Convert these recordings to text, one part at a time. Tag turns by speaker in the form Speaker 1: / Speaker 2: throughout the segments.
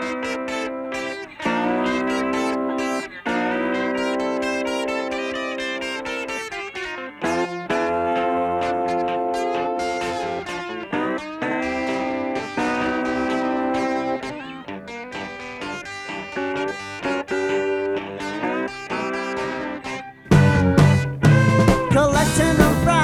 Speaker 1: Collecting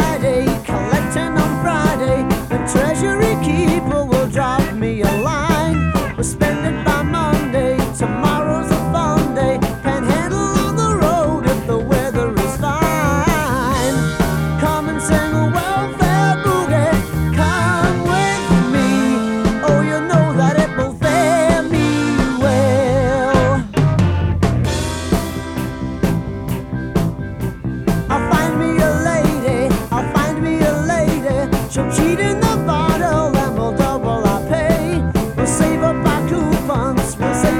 Speaker 1: on Friday, the treasury keeper will drop me a line. We'll spend it by Monday, tomorrow's a fun day. Panhandle on the road if the weather is fine. Come and sing a welfare boogie, come with me. Oh, you know that it will fare me well. I'll find me a she'll cheat in the bottle and we'll double our pay. We'll save up our coupons,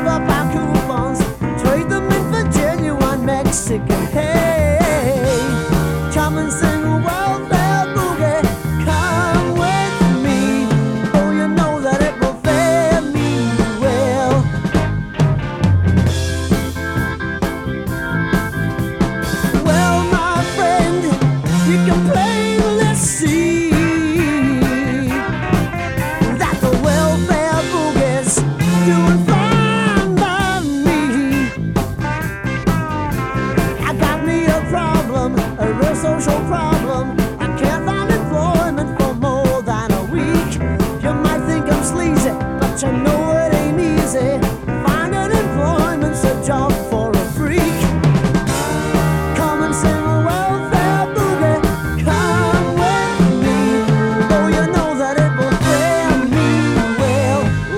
Speaker 1: trade them in for genuine Mexican hay. Come and sing a welfare boogie, come with me. Oh, you know that it will fare me well. Well, my friend, you can plainly see doing fine by me. I got me a problem, a real social problem. I can't find employment for more than a week. You might think I'm sleazy, but you know it ain't easy. Finding employment's a job for a freak. Come and sing a welfare boogie, come with me. Oh, you know that it will fare me well.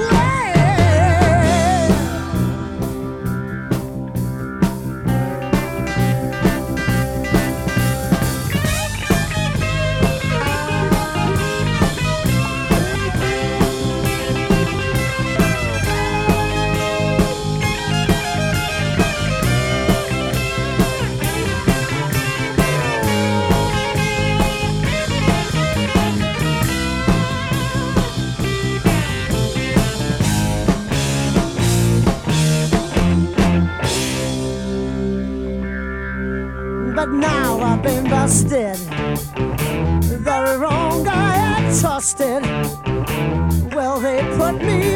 Speaker 1: But now I've been busted. The wrong guy I trusted. Well, they put me